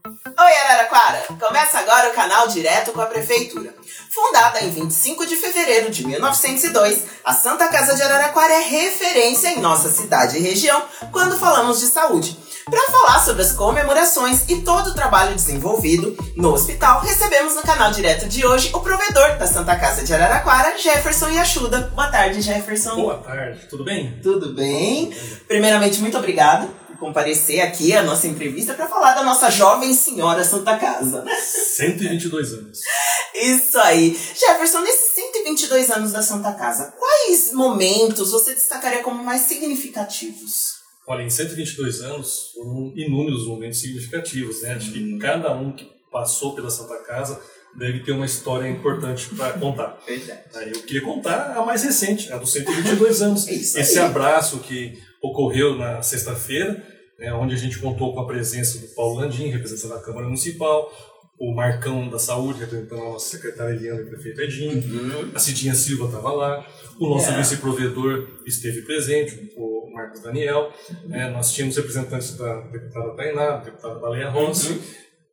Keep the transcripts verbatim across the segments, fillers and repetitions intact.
Oi, Araraquara! Começa agora o canal Direto com a Prefeitura. Fundada em vinte e cinco de fevereiro de mil novecentos e dois, a Santa Casa de Araraquara é referência em nossa cidade e região quando falamos de saúde. Para falar sobre as comemorações e todo o trabalho desenvolvido no hospital, recebemos no canal Direto de hoje o provedor da Santa Casa de Araraquara, Jefferson Yashuda. Boa tarde, Jefferson. Boa tarde, tudo bem? Tudo bem. Primeiramente, muito obrigado por comparecer aqui à nossa entrevista para falar da nossa jovem senhora Santa Casa. cento e vinte e dois anos. Isso aí. Jefferson, nesses cento e vinte e dois anos da Santa Casa, quais momentos você destacaria como mais significativos? Olha, em cento e vinte e dois anos, foram inúmeros momentos significativos, né? Acho que cada um que passou pela Santa Casa deve ter uma história importante para contar. Aí eu queria contar a mais recente, a dos cento e vinte e dois anos. Esse abraço que ocorreu na sexta-feira, né, onde a gente contou com a presença do Paulo Landim, representando a Câmara Municipal, o Marcão da Saúde, representando a nossa secretária Eliana e o prefeito Edinho, uhum. A Cidinha Silva estava lá, o nosso yeah. vice-provedor esteve presente, o Marcos Daniel, uhum. né, nós tínhamos representantes da deputada Tainá, da deputada Baleia Rossi, uhum.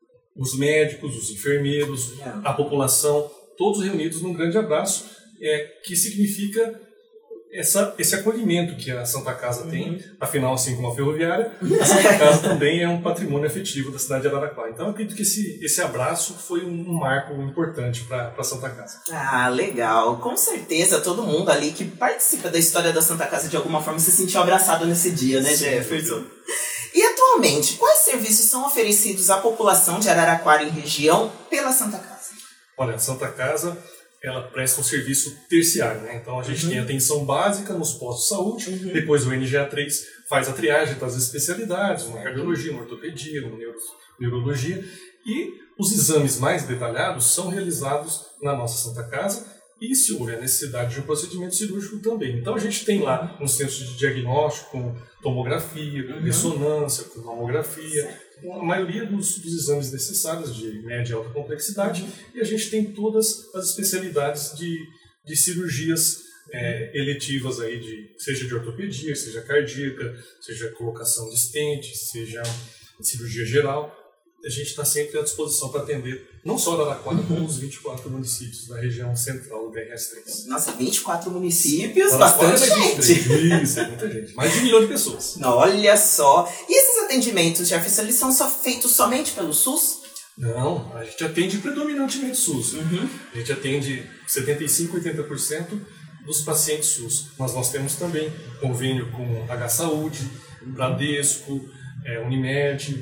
os médicos, os enfermeiros, yeah. a população, todos reunidos num grande abraço, é, que significa essa, esse acolhimento que a Santa Casa uhum. tem, afinal, assim como a ferroviária, a Santa Casa também é um patrimônio afetivo da cidade de Araraquara. Então, eu acredito que esse, esse abraço foi um, um marco importante para a Santa Casa. Ah, legal. Com certeza, todo mundo ali que participa da história da Santa Casa de alguma forma se sentiu abraçado nesse dia, né, Jefferson? E atualmente, quais serviços são oferecidos à população de Araraquara e região pela Santa Casa? Olha, a Santa Casa, ela presta um serviço terciário, né? Então a gente uhum. tem atenção básica nos postos de saúde, uhum. depois o N G A três faz a triagem das especialidades, uma cardiologia, uma ortopedia, uma neuro neurologia, e os exames mais detalhados são realizados na nossa Santa Casa, e se houver necessidade de um procedimento cirúrgico também. Então a gente tem lá um centro de diagnóstico com tomografia, com uhum. ressonância, com mamografia, com a maioria dos, dos exames necessários de média e alta complexidade, uhum. e a gente tem todas as especialidades de, de cirurgias é, eletivas, aí de, seja de ortopedia, seja cardíaca, seja colocação de stent, seja cirurgia geral. A gente está sempre à disposição para atender não só Araraquara, uhum. como os vinte e quatro municípios da região central do B R S três. Nossa, vinte e quatro municípios, bastante gente. Isso, é muita gente. Mais de um milhão de pessoas. Olha só. E esses atendimentos, Jefferson, eles são só feitos somente pelo SUS? Não, a gente atende predominantemente SUS. Uhum. A gente atende setenta e cinco por cento, oitenta por cento dos pacientes SUS. Mas nós temos também convênio com H Saúde, Bradesco, é, Unimed,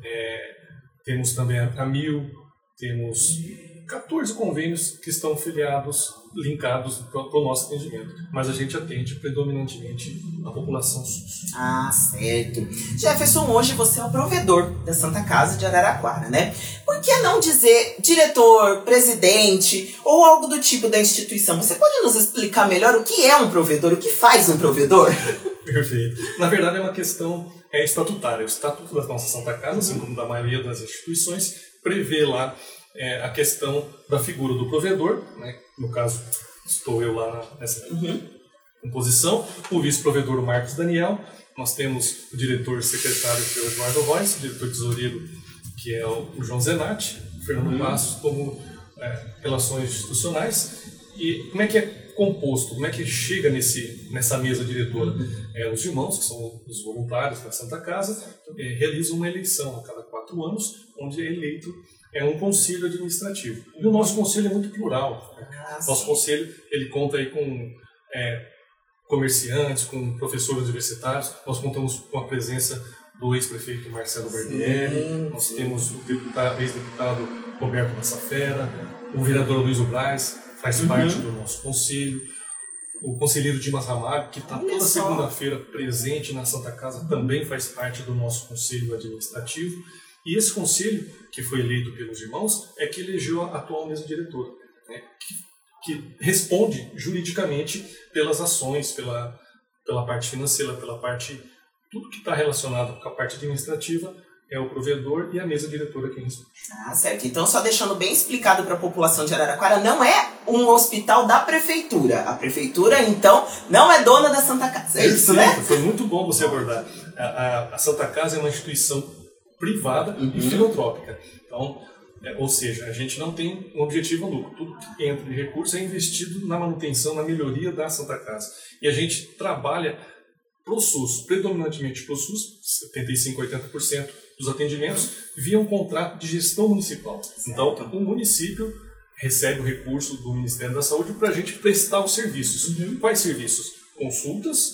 é, temos também a Camil, temos quatorze convênios que estão filiados, linkados para o nosso atendimento. Mas a gente atende predominantemente a população SUS. Ah, certo. Jefferson, hoje você é o provedor da Santa Casa de Araraquara, né? Por que não dizer diretor, presidente ou algo do tipo da instituição? Você pode nos explicar melhor o que é um provedor, o que faz um provedor? Perfeito. Na verdade é uma questão é, estatutária. O estatuto da nossa Santa Casa, assim como da maioria das instituições, prevê lá é, a questão da figura do provedor, né? No caso, estou eu lá nessa uhum. composição, o vice-provedor o Marcos Daniel, nós temos o diretor secretário, que é o Eduardo Reis, o diretor tesoureiro, que é o João Zenatti, o Fernando uhum. Passos, como é, relações institucionais. E como é que é composto, como é que chega nesse, nessa mesa diretora? É, os irmãos, que são os voluntários da Santa Casa, é, realizam uma eleição a cada quatro anos, onde é eleito é, um conselho administrativo. E o nosso conselho é muito plural. Né? Nosso conselho ele conta aí com é, comerciantes, com professores universitários, nós contamos com a presença do ex-prefeito Marcelo Barbieri, sim, nós sim. temos o deputado, ex-deputado Roberto Massafera, o vereador Luiz Braz, faz uhum. parte do nosso conselho, o conselheiro Dimas Ramalho, que está toda segunda-feira presente na Santa Casa, também faz parte do nosso conselho administrativo, e esse conselho, que foi eleito pelos irmãos, é que elegeu a atual mesa diretora, né, que, que responde juridicamente pelas ações, pela, pela parte financeira, pela parte, tudo que está relacionado com a parte administrativa, é o provedor e a mesa diretora quem responde. Ah, certo. Então, só deixando bem explicado para a população de Araraquara, não é um hospital da prefeitura. A prefeitura, então, não é dona da Santa Casa. É isso, né? Foi muito bom você abordar. A, a, a Santa Casa é uma instituição privada uhum. e filantrópica. Então, é, ou seja, a gente não tem um objetivo lucro. Tudo que entra de recurso é investido na manutenção, na melhoria da Santa Casa. E a gente trabalha para o SUS, predominantemente para o SUS, setenta e cinco por cento, oitenta por cento dos atendimentos via um contrato de gestão municipal. Certo. Então, o município recebe o recurso do Ministério da Saúde para a gente prestar os serviços. Uhum. Quais serviços? Consultas,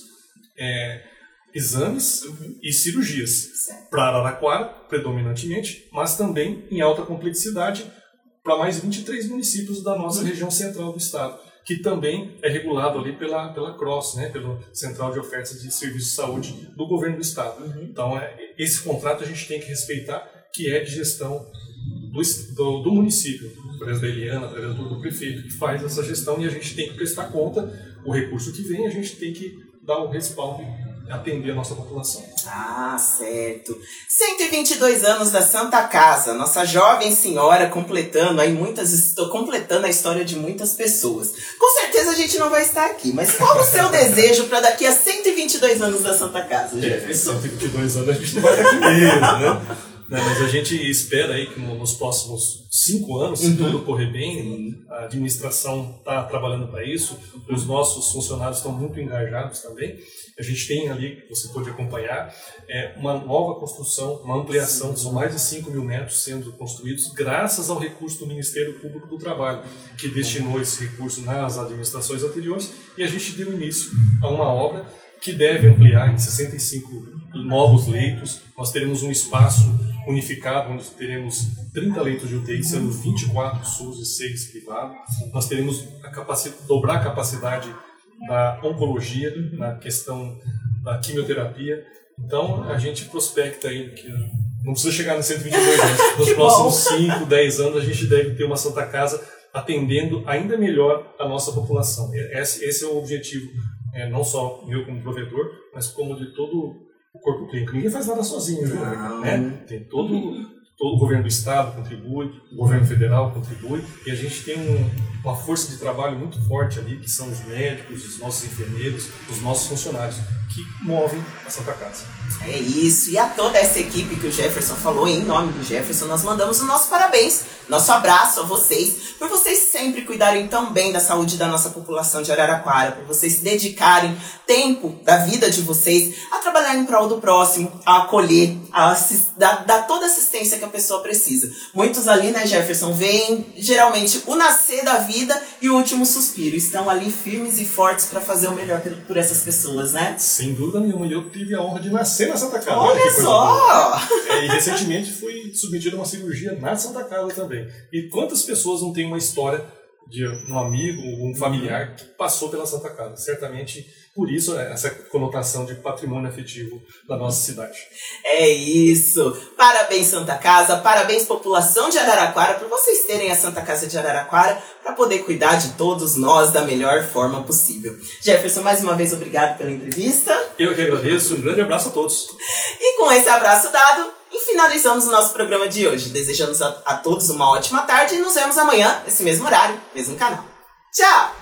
é, exames uhum. e cirurgias. Para Araraquara, predominantemente, mas também em alta complexidade para mais vinte e três municípios da nossa uhum. região central do estado, que também é regulado ali pela, pela C R O S, né, pela Central de Ofertas de Serviços de Saúde do Governo do Estado. Uhum. Então, é, esse contrato a gente tem que respeitar, que é de gestão do, do, do município, através da Eliana, através do, do prefeito, que faz essa gestão, e a gente tem que prestar conta, o recurso que vem, a gente tem que dar o respaldo e atender a nossa população. Ah, certo. cento e vinte e dois anos da Santa Casa, nossa jovem senhora completando aí muitas, estou completando a história de muitas pessoas. Com certeza a gente não vai estar aqui, mas qual o seu desejo para daqui a cento e vinte e dois anos da Santa Casa, Jefferson? É, cento e vinte e dois anos a gente não vai estar aqui mesmo, né? Não, mas a gente espera aí que nos próximos cinco anos, se uhum. tudo correr bem, a administração está trabalhando para isso, os nossos funcionários estão muito engajados também. A gente tem ali, você pode acompanhar, é, uma nova construção, uma ampliação, são mais de cinco mil metros sendo construídos, graças ao recurso do Ministério Público do Trabalho, que destinou esse recurso nas administrações anteriores, e a gente deu início a uma obra que deve ampliar em sessenta e cinco novos leitos. Nós teremos um espaço unificado, onde teremos trinta leitos de U T I, sendo vinte e quatro SUS e seis privados. Nós teremos a capacidade, dobrar a capacidade da oncologia, na questão da quimioterapia. Então, a gente prospecta aí, que não precisa chegar nos cento e vinte e dois anos, nos próximos cinco, dez anos a gente deve ter uma Santa Casa atendendo ainda melhor a nossa população. Esse, esse é o objetivo, é, não só meu como provedor, mas como de todo o corpo clínico. Ninguém faz nada sozinho, viu? Né? Tem todo, todo o governo do estado contribui, o governo federal contribui, e a gente tem um, uma força de trabalho muito forte ali, que são os médicos, os nossos enfermeiros, os nossos funcionários, que movem a Santa Casa. É isso, e a toda essa equipe que o Jefferson falou, em nome do Jefferson, nós mandamos o nosso parabéns, nosso abraço a vocês, por vocês sempre cuidarem tão bem da saúde da nossa população de Araraquara, por vocês se dedicarem tempo da vida de vocês a trabalhar em prol do próximo, a acolher, a assist, dar, dar toda a assistência que a pessoa precisa. Muitos ali, né, Jefferson, veem geralmente o nascer da vida e o último suspiro, estão ali firmes e fortes para fazer o melhor por, por essas pessoas, né? Sem dúvida nenhuma, e eu tive a honra de nascer na Santa Casa. Olha, Olha só! É, e recentemente fui submetido a uma cirurgia na Santa Casa também. E quantas pessoas não têm uma história de um amigo, um familiar que passou pela Santa Casa? Certamente, por isso, essa conotação de patrimônio afetivo da nossa cidade. É isso! Parabéns, Santa Casa, parabéns, população de Araraquara, por vocês terem a Santa Casa de Araraquara para poder cuidar de todos nós da melhor forma possível. Jefferson, mais uma vez, obrigado pela entrevista. Eu que agradeço, um grande abraço a todos. E com esse abraço dado, e finalizamos o nosso programa de hoje. Desejamos a, a todos uma ótima tarde e nos vemos amanhã, nesse mesmo horário, mesmo canal. Tchau!